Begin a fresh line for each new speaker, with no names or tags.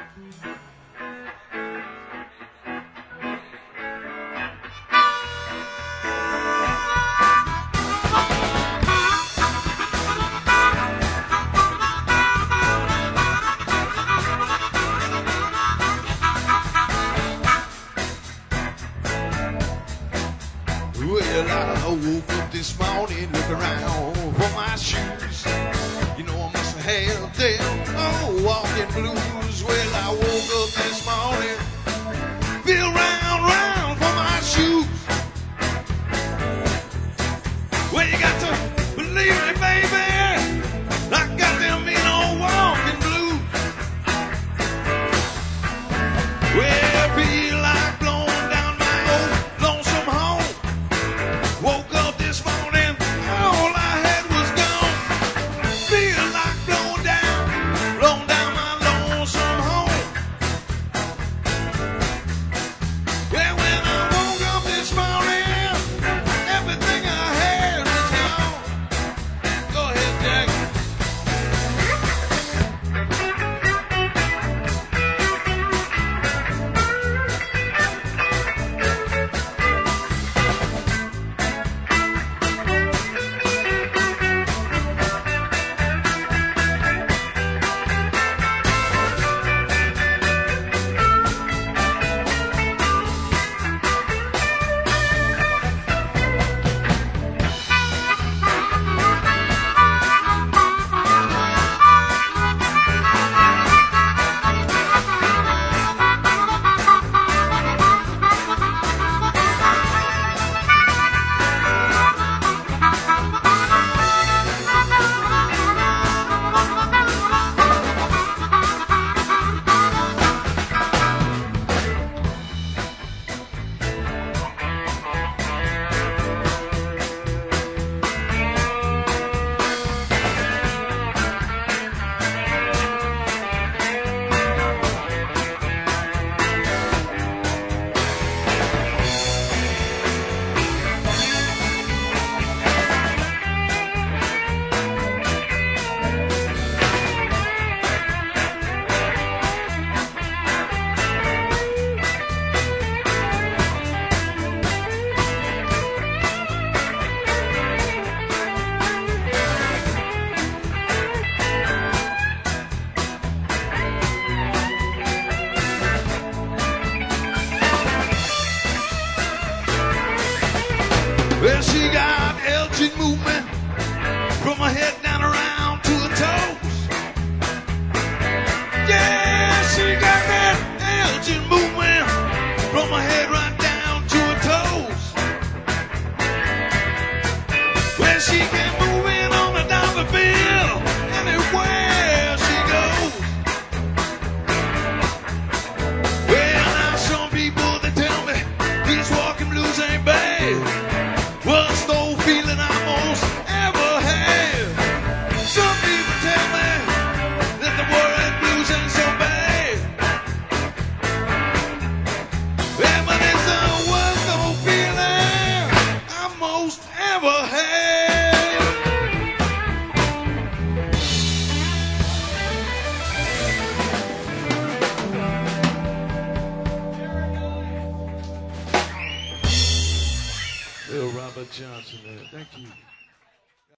Well, I woke up this morning, look around for my shoes. You know I must have them, oh, walking blues. Well, I woke up this morning, feel round for my shoes. Well, you got to believe me, baby, I got them in old walking blues. Well, feel like blowing down my old lonesome home. Woke up this morning, all I had was gone. Feel like blowing down my lonesome home. Well, when I woke up this morning, everything I had was gone. Go ahead, Jack. Well, she got Elgin movement from her head down around to her toes. Yeah, she got that Elgin movement from her head right down to her toes. Well, she can move in on a dollar bill anywhere she goes. Well, now some people they tell me these walking blues ain't bad. What's the old feeling I most ever had? Some people tell me that the world blues ain't so bad. Yeah, but it's the worst old feeling I most ever had. Bill Robert Johnson there. Thank you.